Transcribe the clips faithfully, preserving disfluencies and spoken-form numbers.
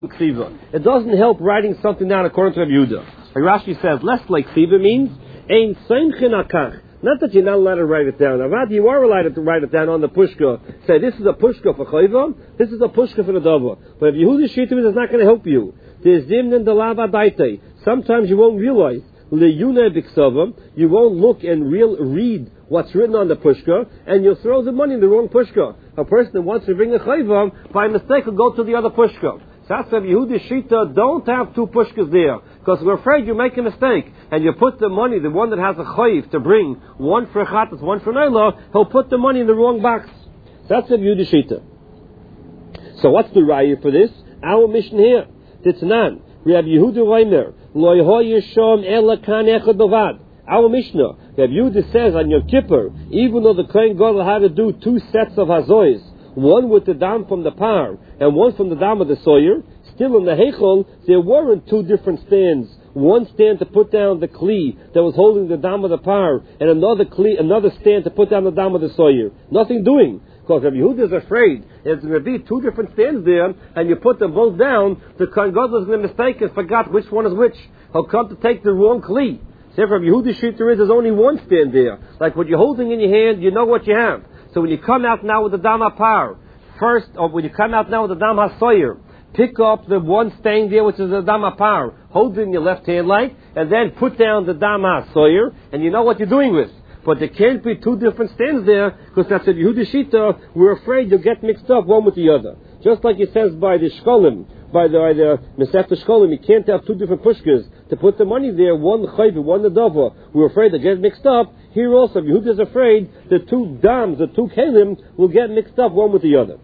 It doesn't help writing something down according to Rabbi Yehuda. Like Rashi says, less like ksiva means ein seimchin akach. Not that you're not allowed to write it down. Avad, you are allowed to write it down on the pushka. Say, this is a pushka for chayva, this is a pushka for the dava. But if Yehuda Shita is not going to help you. There's dimnin delava daite. Sometimes you won't realize. Leyuna biksava, you won't look and real read what's written on the pushka, and you'll throw the money in the wrong pushka. A person that wants to bring a chayva, by mistake will go to the other pushka. That's why Yehuda Shita don't have two pushkas there, because we're afraid you make a mistake, and you put the money, the one that has a chayv to bring, one for chatas, one for naila, he'll put the money in the wrong box. That's the Yehuda Shita. So what's the raya for this? Our mission here. Titzanan, Rabbi Yehuda Reimer, Loi hoyeshom ela kan echad bavad. Our Mishnah, Rabbi Yehuda says on Yom Kippur, even though the Kohen Gadol had to do two sets of hazois, one with the dam from the par and one from the dam of the sawyer, still in the heichal there weren't two different stands. One stand to put down the kli that was holding the dam of the par, and another kli, another stand to put down the dam of the sawyer. Nothing doing. Because Rabbi Yehuda is afraid there's going to be two different stands there, and you put them both down, the Kohen Gadol is going to mistake and forgot which one is which. He'll come to take the wrong kli. So if Rabbi Yehuda Shita is, there's only one stand there. Like what you're holding in your hand, you know what you have. So when you come out now with the dam par, first, or when you come out now with the dam hasoyer, pick up the one staying there, which is the dam par, hold it in your left hand like, and then put down the dam hasoyer, and you know what you're doing with. But there can't be two different stands there, because that's a Yehuda Shita. We're afraid you'll get mixed up one with the other. Just like it says by the Shkolim, by the, by the Masechta Shkolim, you can't have two different pushkas to put the money there, one chayv, one nadava. We're afraid they get mixed up. Here also, Yehuda is afraid the two dams, the two kelim, will get mixed up one with the other.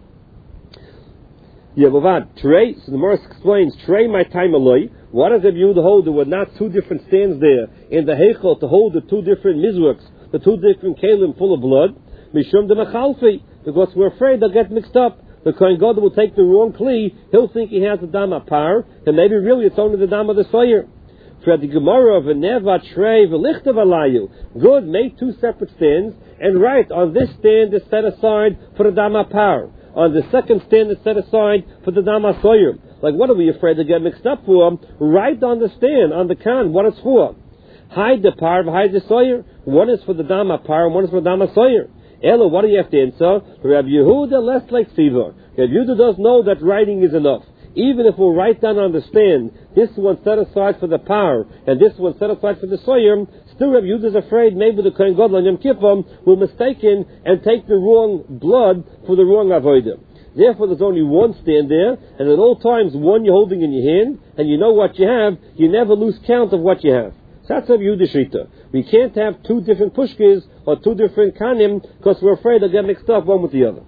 Yeah, Bavad, Trey, so the Morris explains, Trey my time aloi. What does Rabbi Yehuda hold? There were not two different stands there in the heichal to hold the two different mizraks, the two different kelim full of blood. Mishum de machalfi, because we're afraid they'll get mixed up. The Kohen Gadol will take the wrong kli. He'll think he has the dam par, and maybe really it's only the dam of the sawyer. For the Gemara of Neva Trey v'lichtav alayu. Good, make two separate stands and write on this stand is set aside for the dam par. On the second stand is set aside for the dam sawyer. Like what are we afraid to get mixed up for? Write on the stand, on the can, what it's for. Hide the par, hide the sawyer. One is for the dam par, and one is for the dam sawyer. Ella, what do you have to answer? Rabbi Yehuda less like Siva. Rabbi Yehuda does know that writing is enough. Even if we'll write down on the stand, this one set aside for the par, and this one set aside for the sawyer, still Rabbi Yehuda is afraid maybe the Kohen Gadol on Yom Kippur will mistaken and take the wrong blood for the wrong avodah. Therefore, there's only one stand there, and at all times, one you're holding in your hand, and you know what you have, you never lose count of what you have. So that's Rabbi Yehuda Shita. We can't have two different pushkas or two different kanim because we're afraid they'll get mixed up one with the other.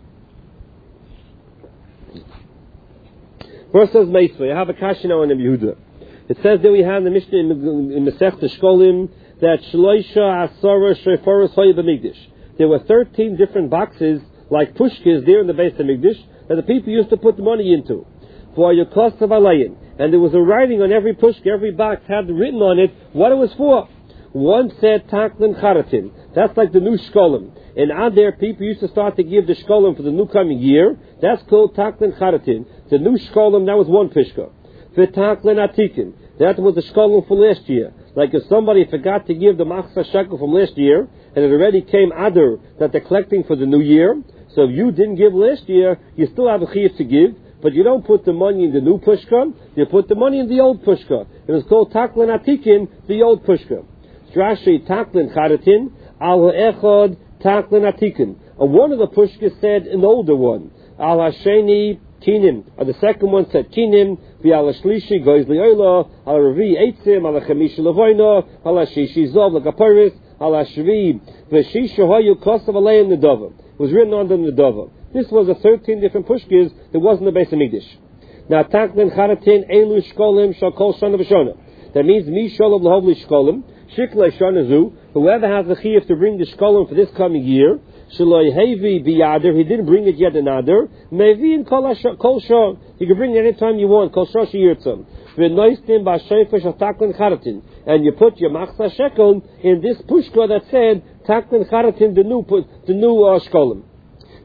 First says Meisvei. I have a kasha now on Rabbi Yehuda. It says that we have in the Mishnah in, in Masechta Shkolim that Shloisha Asara Shreforos Hoya B'Mikdash. There were thirteen different boxes like pushkas there in the base of Mikdash that the people used to put money into. For your cost of alayin. And there was a writing on every pushka, every box had written on it what it was for. One said Taklin Charatin. That's like the new Shkolim. And on there, people used to start to give the Shkolim for the new coming year. That's called Taklin Charatin. The new Shkolim, that was one pushka. The Taklin Atikin. That was the Shkolim for last year. Like if somebody forgot to give the Machsa Shekel from last year, and it already came Adar that they're collecting for the new year. So if you didn't give last year, you still have a chiyuv to give. But you don't put the money in the new pushka, you put the money in the old pushka. It was called Taklin Atikin, the old pushka. Rashi Taklin Charatin, Al Echad Taklin Atikin. And one of the pushkas said an older one. Al Hasheni Kinim. And the second one said Kinim, V'al Shlishi Goiz Li'ola, Al Ravi Eitzim, Al Chamishi Lavoino, Al Hashishi Zov Lagaparis, Al Hashvi, V'shisha Hoyu Kosav Aleim Nedava. It was written on the Nedava. This was a thirteen different pushkas that wasn't the base of Mikdash. Now, Taklin Charatin Elu Shkolim Shakol Shana V'Shona. That means Mi Sholom Lahovli Shkolim Shikle Shanazu. Whoever has the chiyuv to bring the Shkolim for this coming year, Shaloi Hevi Biyader. He didn't bring it yet another. Mevi in Kol Shon. You can bring it anytime you want. Kol Shosh Yirtzam. V'Noistim B'Shayfa Shal Taklin Charatin. And you put your Machsa Shekel in this pushka that said Taklin Charatin, the new the new uh, Shkolim.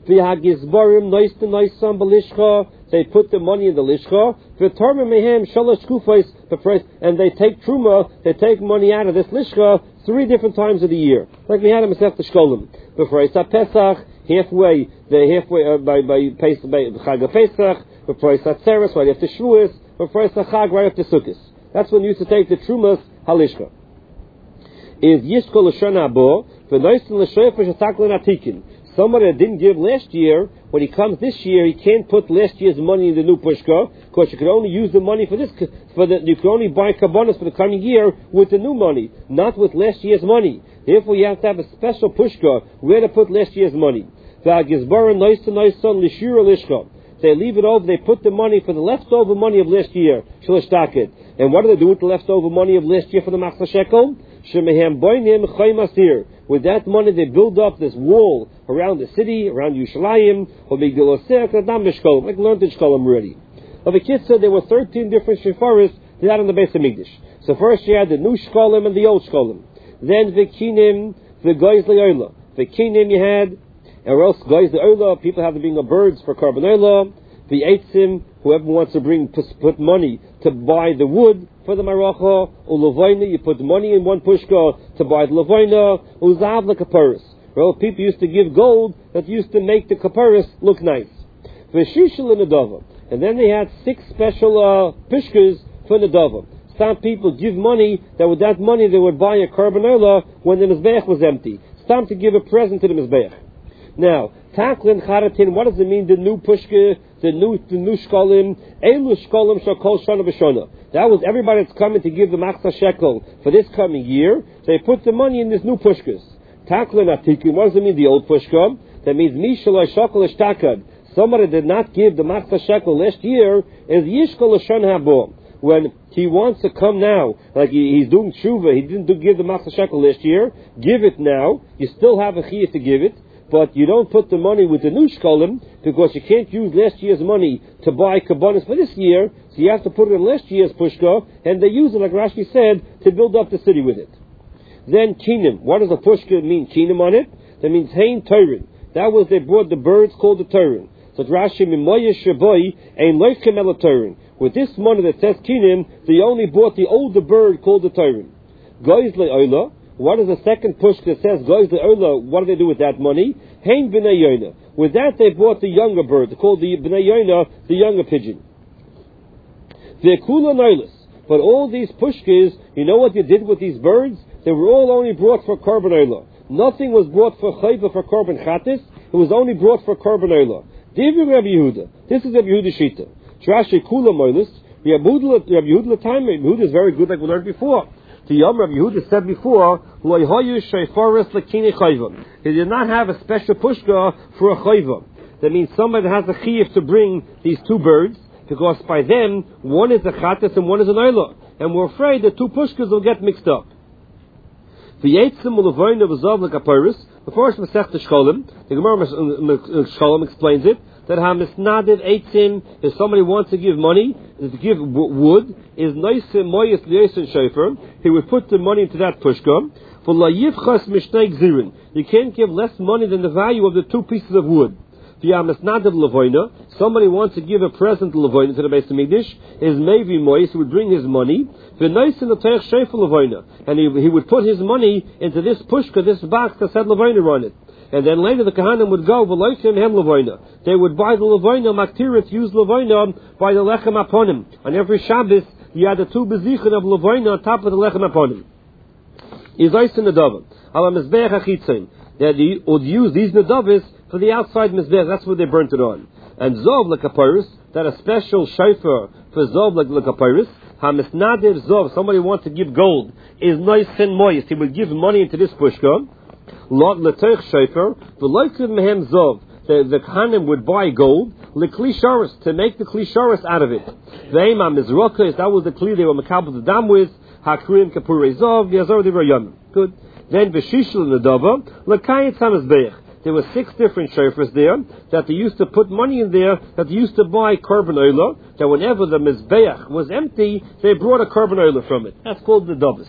V'hagizbarim nois to noisan b'lishcha. They put the money in the lishcha. V'torma mehem shalosh kufos b'freis. And they take truma, they take money out of this lishcha three different times of the year. Like we had in Masechta Shkolim. B'freis HaPesach, halfway, the halfway, uh, by, by, Pesach, by Chag HaPesach, b'freis HaTzeres, right after Shavuos, b'freis HaChag, right after Sukkot. That's when you used to take the trumas halishcha. Is Yishkol L'Shon Habo, v'noisen l'shofer shetaklen atikin. Somebody that didn't give last year, when he comes this year, he can't put last year's money in the new pushka, because you can only use the money for this, for the, you can only buy kabbanas for the coming year with the new money, not with last year's money. Therefore, you have to have a special pushka where to put last year's money. They leave it over, they put the money for the leftover money of last year, and what do they do with the leftover money of last year for the machzah shekel? With that money, they build up this wall around the city, around Yerushalayim, like we learned in Shkolim already. Of the kids said there were thirteen different shefaris that had on the Beis Hamikdash. So first you had the new Shkolim and the old Shkolim. Then the kinim, the goys le'olah. The kinim you had, or else goys le'olah, people have to bring the birds for carbon olah. The eitzim, whoever wants to bring, put money to buy the wood for the maracha, or levoina, you put money in one pushka to buy the levoina, or zahav the kaparis. Well, people used to give gold that used to make the kaparis look nice. V'shishel nedava, and then they had six special uh, pishkas for nedava. Some people give money, that with that money they would buy a carbon olah when the mizbeach was empty. It's time to give a present to the mizbeach. Now, taklin charatin, what does it mean, the new pushka, the new the new shkolim, elu shkolim shakol shana b'shana. That was everybody that's coming to give the machzah shekel for this coming year. They put the money in this new pushkas. Taklin atikim, what does it mean, the old pushka? That means mishalai shakel ishtakad. Somebody did not give the machzah shekel last year, is yishkol l'shon habo. When he wants to come now, like he, he's doing tshuva, he didn't do, give the machzah shekel last year, give it now. You still have a chiyah to give it. But you don't put the money with the new shkolim, because you can't use last year's money to buy kabbanas for this year, so you have to put it in last year's pushka, and they use it, like Rashi said, to build up the city with it. Then kinim. What does a pushka mean, kinim on it? That means hein turin. That was, they brought the birds called the turin. So Rashi, mimoya shaboy, ein loikem el turin. With this money that says kinim, they only bought the older bird called the turin. Goiz le'olah. What is the second push that says goes the ola? What do they do with that money? Hein b'nei yona. With that they bought the younger bird, called the b'nei yona, the younger pigeon. They're kula noilis. But all these pushkas, you know what you did with these birds? They were all only brought for carbon ola. Nothing was brought for chayva, for carbon chatis. It was only brought for carbon ola. Divrei Rabbi Yehuda. This is Rabbi Yehuda shita. Trashi kula noilis. Rabbi Yehuda time. Rabbi Yehuda is very good, like we learned before. The Yom Rabbi Yehuda said before, he did not have a special pushka for a chayva. That means somebody has a chiyuv to bring these two birds, because by them, one is a chatas and one is an oila. And we're afraid the two pushkas will get mixed up. The eitzim ulevoin of Zav l'kaparis, the first Masechta Shkolim, the Gemara Shkolim explains it, that hamisnadiv eitzim, if somebody wants to give money, to give wood, is noisim moyes liyasin shofar, he would put the money into that pushka. For la yivchas mishnei gzirin, you can't give less money than the value of the two pieces of wood. V'hamisnadiv levoina, somebody wants to give a present levoina to the Beis Hamikdash, is maybe moyes, he would bring his money, v'noisin l'teich shofar levoina, and he, he would put his money into this pushka, this box that said levoina on it. And then later the Kohanim would go, v'loisim hem levoina. They would buy the levoina, maktirit, use levoina, by the lechem aponim. On every Shabbos, you had the two bezichen of levoina on top of the lechem aponim. Izais nedava. Ala mizbeach achitzin. They would use these nedavis for the outside mizbeach. That's where they burnt it on. And zov lekapiris, that a special shofar for zov lekapiris, hamisnadev zov, somebody wants to give gold, is nice and moist. He would give money into this pushka. Lot l'teich shofar, v'loikim mehem zov. The, the Kohanim would buy gold, l'kli sharis, to make the kli sharis out of it. Ve'ema mizrokas, that was the kli they were makabel the dam with, hakrim kapurei zov, yazor divrayam. Good. Then v'shishul nedava, l'kayet samizbeich. There were six different shofars there, that they used to put money in there, that they used to buy carbon oila, that whenever the mizbeach was empty, they brought a carbon oila from it. That's called the davis.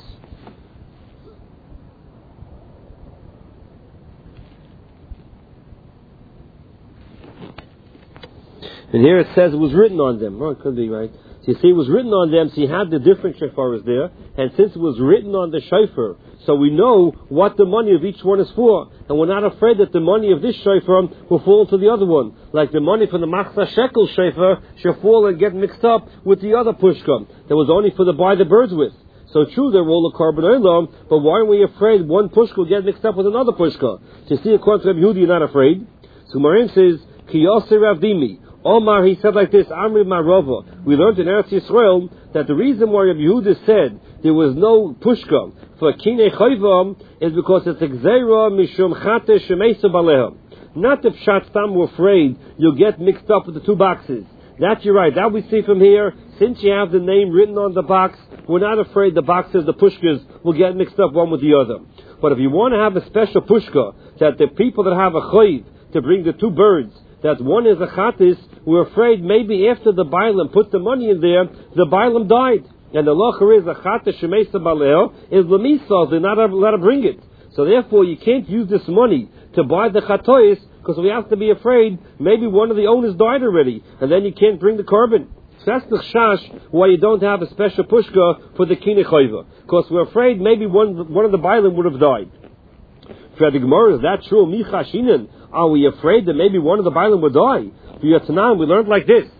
And here it says it was written on them. Oh, it could be, right? So you see, it was written on them, so you had the different shofars there, and since it was written on the shofar, so we know what the money of each one is for, and we're not afraid that the money of this shofar will fall to the other one. Like the money from the Machzah Shekel shofar shall fall and get mixed up with the other pushka that was only for the buy the birds with. So true, they're all a carbon olam, but why are we afraid one pushka will get mixed up with another pushka? To see according to Rabbi Yehuda, you're not afraid. So Marim says, Ki Yosef Rav Dimi. Omar, he said like this, Amri Marova. We learned in Eretz Yisrael that the reason why Rabbi Yehuda said there was no pushka for kinei chayvam is because it's exera mishum chate shemeisa baleha. Not if Shatstam were afraid you'll get mixed up with the two boxes. That's you're right. That we see from here. Since you have the name written on the box, we're not afraid the boxes, the pushkas, will get mixed up one with the other. But if you want to have a special pushka, that the people that have a chayv to bring the two birds, that one is a chatis, we're afraid maybe after the Bailam put the money in there, the Bailam died. And the locher is a chatis shemeisa baleo, is lemisa, they're not allowed to bring it. So therefore you can't use this money to buy the chatois, because we have to be afraid maybe one of the owners died already, and then you can't bring the carbon. So that's the chash why you don't have a special pushka for the kinei chayva, because we're afraid maybe one one of the Bailam would have died. For the Gemara, is that true? Michashinen. Are we afraid that maybe one of the Bailam would die? For Yatzanan, we learned like this: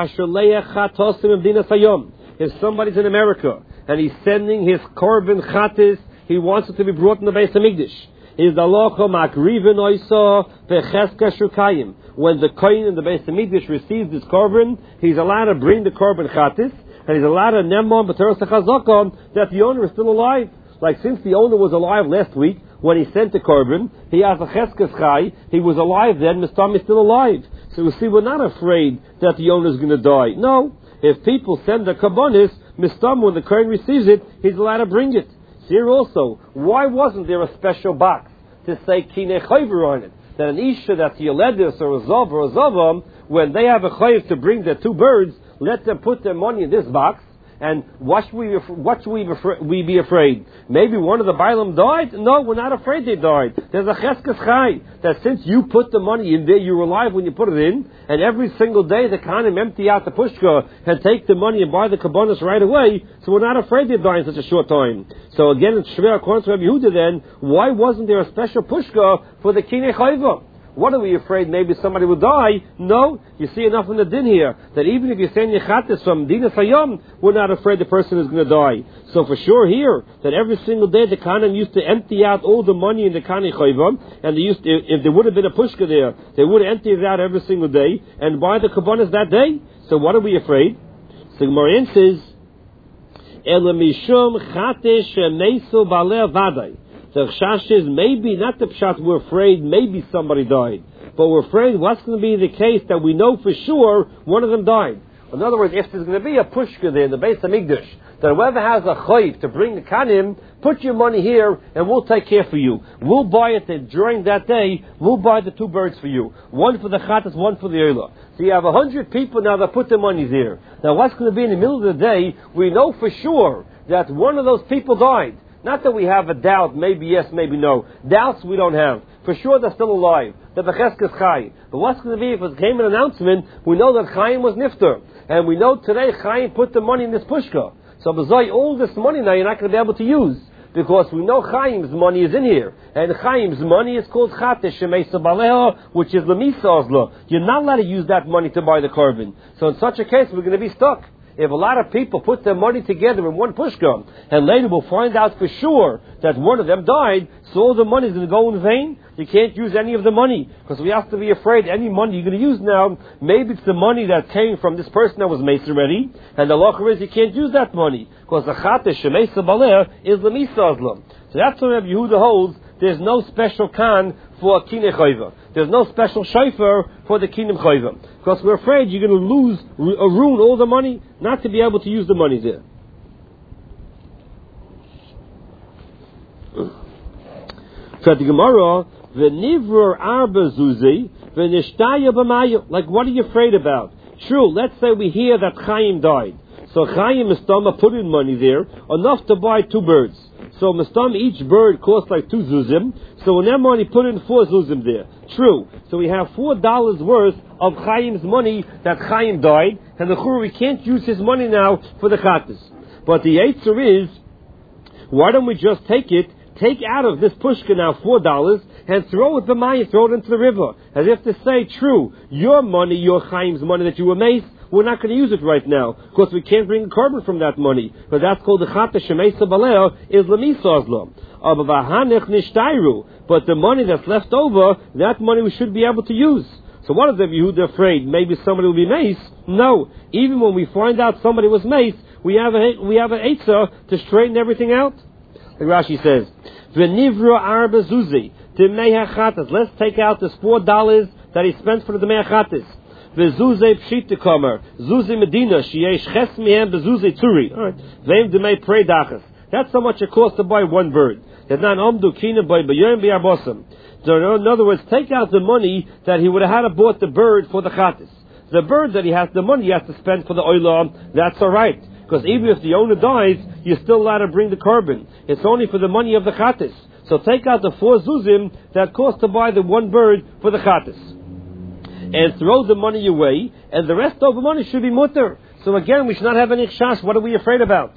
if somebody's in America and he's sending his carbon chatis, he wants it to be brought in the Beis Hamikdash. Is the locha makrivin oisa becheska shukayim. When the kohen in the Beis Hamikdash receives this carbon, he's allowed to bring the carbon chatis, and he's allowed to nemon b'teres chazakon that the owner is still alive. Like since the owner was alive last week when he sent the carbon, he has a cheskes chai. He was alive then. Mistam is still alive. So we see, we're not afraid that the owner is going to die. No, if people send the karbonis, mistam when the kohen receives it, he's allowed to bring it. Here also, why wasn't there a special box to say kinei chayver on it? That an isha that's yeledus or a zav or a zavam, when they have a chayv to bring their two birds, let them put their money in this box. And what should we, what should we, we be afraid? Maybe one of the Bailam died? No, we're not afraid they died. There's a cheskes chai that since you put the money in there, you were alive when you put it in, and every single day the Kohanim empty out the pushka and take the money and buy the kabbonis right away, so we're not afraid they die in such a short time. So again, it's shver according to Rabbi Yehuda then, why wasn't there a special pushka for the kinei chayva? What are we afraid? Maybe somebody will die? No. You see enough in the din here that even if you're saying yechatis from Dinas Hayom, we're not afraid the person is going to die. So for sure here, that every single day the Kohanim used to empty out all the money in the Kanei Chayvam, and they used to, if there would have been a pushka there, they would have emptied it out every single day and buy the kabbonis that day. So what are we afraid? So Gemara says, Ela mishum chatesh neisu balei vadai. The chash is maybe not the pshat. We're afraid maybe somebody died, but we're afraid what's going to be the case that we know for sure one of them died. In other words, if there's going to be a pushka there in the Beis Hamikdash, that whoever has a chayv to bring the kanim, put your money here and we'll take care for you. We'll buy it and during that day. We'll buy the two birds for you, one for the chatas, one for the oila. So you have a hundred people now that put their money there. Now what's going to be in the middle of the day? We know for sure that one of those people died. Not that we have a doubt, maybe yes, maybe no. Doubts we don't have. For sure they're still alive. They're b'cheskes chai. But what's going to be if it came an announcement, we know that Chaim was nifter. And we know today Chaim put the money in this pushka. So b'zai, all this money now you're not going to be able to use. Because we know Chaim's money is in here. And Chaim's money is called Chatesh Shemeisa Baleho, which is Lemisa Ozlo. You're not allowed to use that money to buy the carbon. So in such a case we're going to be stuck. If a lot of people put their money together in one pushka, and later we'll find out for sure that one of them died, so all the money is going to go in vain, you can't use any of the money. Because we have to be afraid any money you're going to use now, maybe it's the money that came from this person that was mace already, and the law is you can't use that money. Because the chatesh shemeisa baleh is the misazlam. So that's what Rabbi Yehuda holds. There's no special kan for a kinei chayva. There's no special shofar for the kinei chayva. Because we're afraid you're going to lose, or ruin all the money, not to be able to use the money there. So the Gemara, v'nivror arba zuzi, v'nishtaya b'mayu. Like, what are you afraid about? True, let's say we hear that Chaim died. So Chaim Mistama put in money there, enough to buy two birds. So Mistama, each bird costs like two zuzim. So in that money, put in four zuzim there. True. So we have four dollars worth of Chaim's money that Chaim died, and the Chur, we can't use his money now for the Chattis. But the answer is, why don't we just take it, take out of this pushka now four dollars, and throw it the Maya, throw it into the river, as if to say, true, your money, your Chaim's money that you were maced, we're not going to use it right now, because we can't bring a carbon from that money. But that's called the Chata Shemesa Baleo, is Lamisazlam. But the money that's left over, that money we should be able to use. So what is the Yehuda afraid? Maybe somebody will be maced? No. Even when we find out somebody was maced, we have a we have an eitzah to straighten everything out. Like Rashi says, V'nivra arba zuzi, Demei hachatas. Let's take out this four dollars that he spent for the Demei hachatas. V'zuzei pshita kamer, Zuzi Medina, sheyesh ches mihem bezuzi turi. All right. V'em demei prei dachas. That's how much it costs to buy one bird. In other words, take out the money that he would have had to bought the bird for the Chattis. The bird that he has, the money he has to spend for the oilam, that's all right. Because even if the owner dies, you're still allowed to bring the carbon. It's only for the money of the Chattis. So take out the four zuzim that cost to buy the one bird for the Chattis. And throw the money away, and the rest of the money should be mutter. So again, we should not have any chash. What are we afraid about?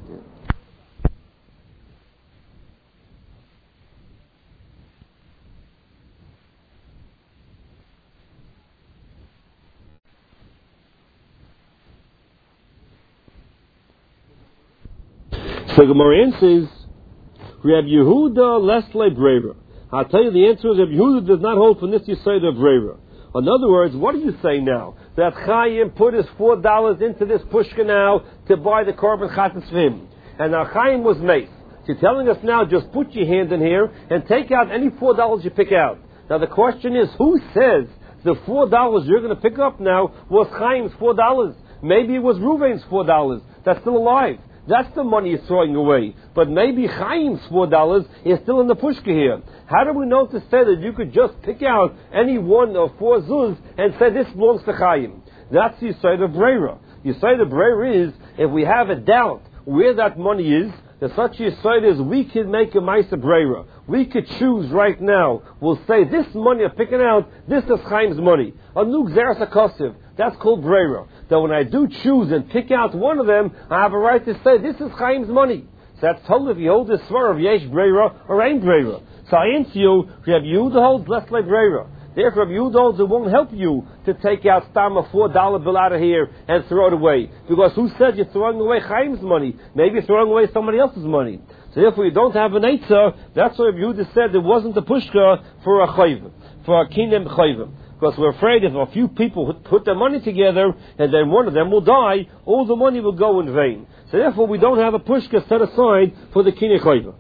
So Gemara answers, Reb Yehuda lesle breira. I'll tell you the answer is Reb Yehuda does not hold from this Yisayda breira. In other words, what do you say now? That Chaim put his four dollars into this pushka now to buy the carbon chattis for him. And now Chaim was maced. So you're telling us now, just put your hand in here and take out any four dollars you pick out. Now the question is, who says the four dollars you're going to pick up now was Chaim's four dollars? Maybe it was Ruvain's four dollars. That's still alive. That's the money he's throwing away. But maybe Chaim's four dollars is still in the pushka here. How do we know to say that you could just pick out any one of four zuz and say this belongs to Chaim? That's the Yisayda Breira. The Yisayda Breira is, if we have a doubt where that money is, the such Yisayda is we can make a Maisa Breira. We could choose right now. We'll say this money I'm picking out, this is Chaim's money. A new Xeris HaKosiv. That's called Breira. That when I do choose and pick out one of them, I have a right to say, this is Chaim's money. So that's told if you hold this svar of Yesh Breira or Ain't Breira. So I answer you, Reb Yehuda holds less like Breira. Therefore, Reb Yehuda holds it won't help you to take out stam a four dollar bill out of here and throw it away. Because who said you're throwing away Chaim's money? Maybe you're throwing away somebody else's money. So therefore, you don't have an eitzah. That's why Reb Yehuda said there wasn't a pushka for a chayv, for a kinem chayv. Because we're afraid if a few people put their money together and then one of them will die, all the money will go in vain. So therefore we don't have a pushka set aside for the Kinei Chayva.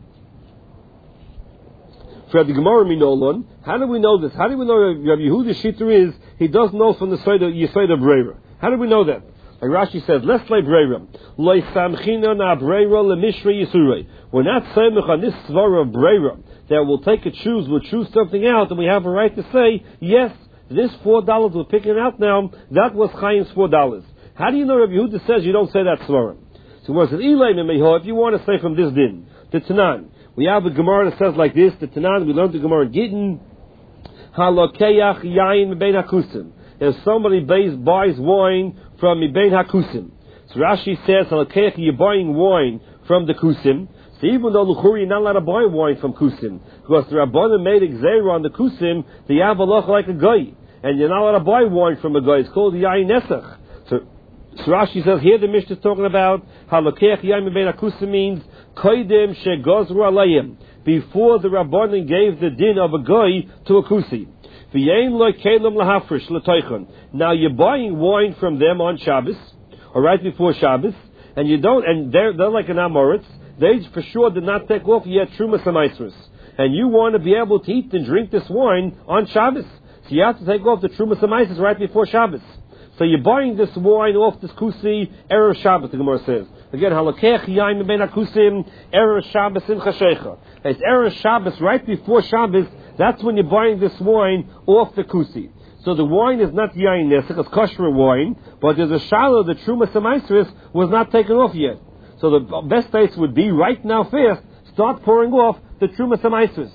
For the Gemara Minolon, how do we know this? How do we know that Rabbi Yehuda Shittur is, he does know from the Yisayda Breira? How do we know that? Like Rashi says, let's lay Breira. Loi samchina na Breira lemishra Yisurei. We're not saying on this svara of Breira that we'll take a choose, we'll choose something out, and we have a right to say, yes, this four dollars we're picking out now, that was Chaim's four dollars. How do you know Rabbi Yehuda says you don't say that svara? So whereas if you want to say from this din, the Tanan, we have a Gemara that says like this, the Tanan, we learned the Gemara in Gittin, Halokeach yain mibein hakusim. If somebody buys, buys wine from mibein hakusim. So Rashi says, Halokeach, you're buying wine from the kusim. So even though Luchuri, you're not allowed to buy wine from kusim, because the Rabbanan made a gzeira on the kusim, the yavalach like a guy. And you're not allowed to buy wine from a guy. It's called yain nesach. So, so Rashi says here the Mishnah is talking about halakech yain mebein hakusim means koidem shegozru alayim, before the Rabbanan gave the din of a guy to a kusi. V'yein lo kelim lahafresh l'toichon. Now you're buying wine from them on Shabbos, or right before Shabbos, and you don't, and they're they're like an amoritz. They for sure did not take off yet Trumas HaMaisros. And you want to be able to eat and drink this wine on Shabbos. So you have to take off the Trumas HaMaisros right before Shabbos. So you're buying this wine off this kusi, Erev Shabbos, the Gemara says. Again, halakech yaim mebein hakusim, Erev Shabbos simcha shecha. It's Erev Shabbos right before Shabbos, that's when you're buying this wine off the kusi. So the wine is not yain nesach, it's kosher wine, but there's a shallow, the Trumas HaMaisros was not taken off yet. So the best place would be right now fast, start pouring off the Trumas HaMaisros.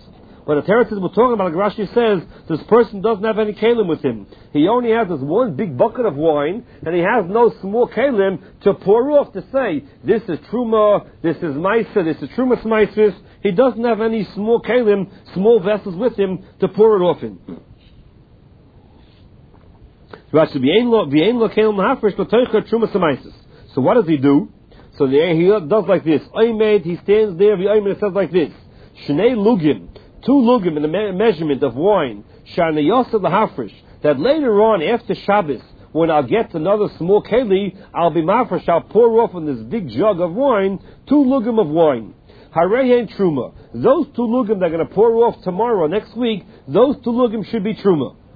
But the Teretz is we're talking about, like Rashi says, this person doesn't have any kalim with him. He only has this one big bucket of wine, and he has no small kalim to pour off to say, this is Truma, this is Maisa, this is Trumas Maisis. He doesn't have any small kalim, small vessels with him to pour it off in. So what does he do? So he does like this. He stands there, it says like this. Shnei lugim, two lugim in the me- measurement of wine, shana yosef lahafresh, that later on, after Shabbos, when I'll get another small keli, I'll be mafresh, I'll pour off in this big jug of wine, two lugim of wine. Harei and truma. Those two lugim that are going to pour off tomorrow or next week, those two lugim should be truma.